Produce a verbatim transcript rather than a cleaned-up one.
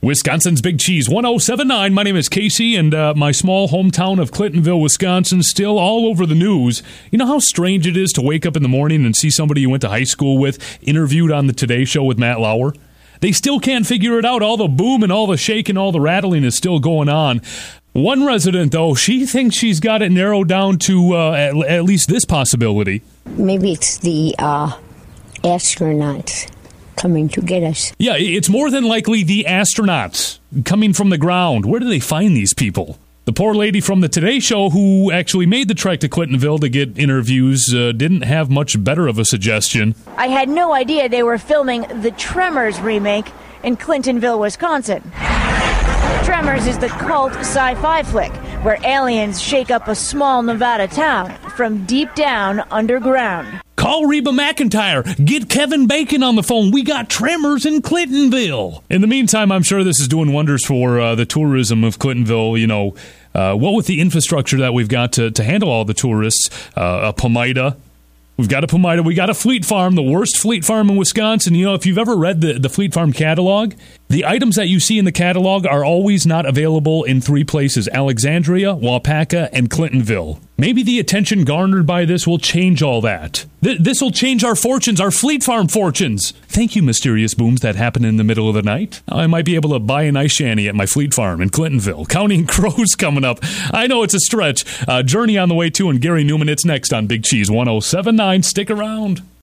Wisconsin's Big Cheese, one oh seven point nine. My name is Casey, and uh, my small hometown of Clintonville, Wisconsin, still all over the news. You know how strange it is to wake up in the morning and see somebody you went to high school with interviewed on the Today Show with Matt Lauer? They still can't figure it out. All the boom and all the shake and all the rattling is still going on. One resident, though, she thinks she's got it narrowed down to uh, at, at least this possibility. Maybe it's the uh, astronauts coming to get us. Yeah, it's more than likely the astronauts coming from the ground. Where do they find these people? The poor lady from the Today Show who actually made the trek to Clintonville to get interviews uh, didn't have much better of a suggestion. I had no idea they were filming the Tremors remake in Clintonville, Wisconsin. Tremors is the cult sci-fi flick where aliens shake up a small Nevada town from deep down underground. Call Reba McEntire. Get Kevin Bacon on the phone. We got Tremors in Clintonville. In the meantime, I'm sure this is doing wonders for uh, the tourism of Clintonville. You know, uh, what with the infrastructure that we've got to, to handle all the tourists, uh, a Pomida. We've got a Pomida. We got a Fleet Farm, the worst Fleet Farm in Wisconsin. You know, if you've ever read the, the Fleet Farm catalog, the items that you see in the catalog are always not available in three places: Alexandria, Waupaca, and Clintonville. Maybe the attention garnered by this will change all that. Th- this will change our fortunes, our Fleet Farm fortunes. Thank you, mysterious booms that happen in the middle of the night. I might be able to buy a nice shanty at my Fleet Farm in Clintonville. Counting Crows coming up. I know it's a stretch. Uh, Journey on the way, too, and Gary Newman. It's next on Big Cheese one oh seven point nine. Stick around.